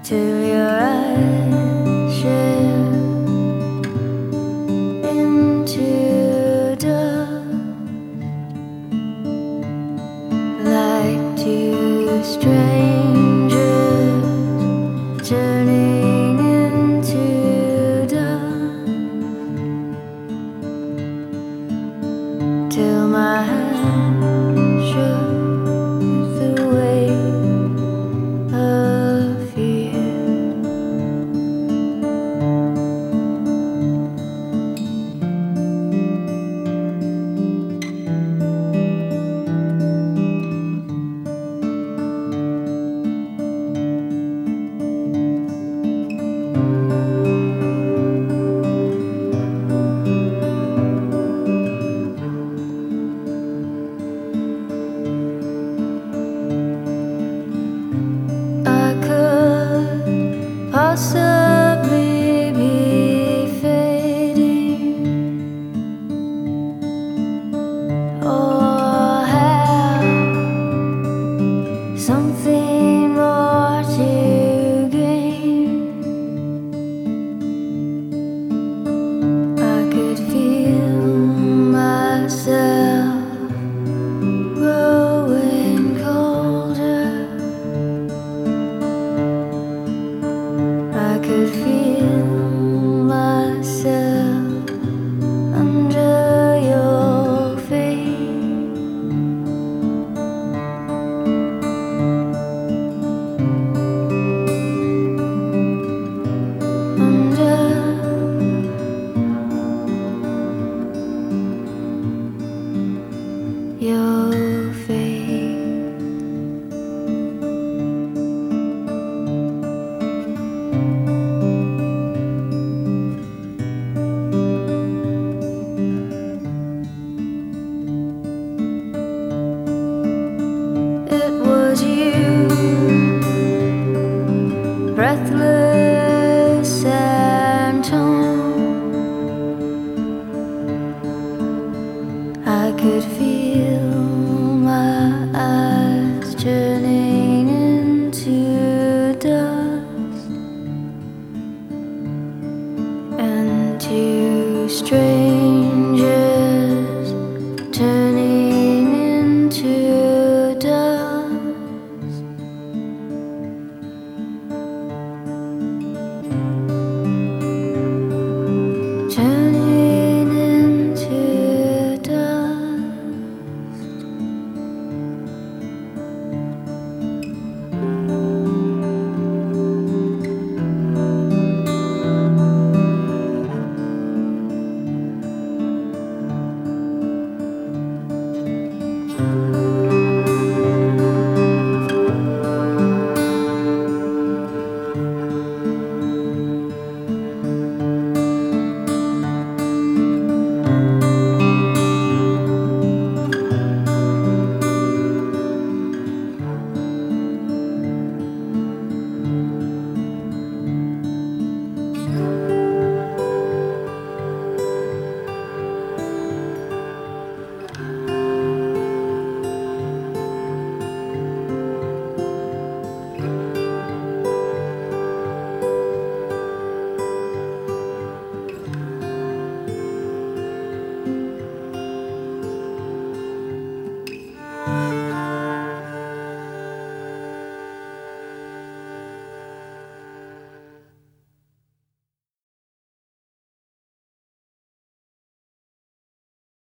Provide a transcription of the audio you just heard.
till your eyes shift into dust, like two strangers turning into dust, till my hand shook the weight of fear. Possibly be fading, or have something more to gain. I could feel myself growing colder. I could feel myself under your feet. Under your feet. It was you, breathless and torn. I could feel my eyes turning into dust, and two straight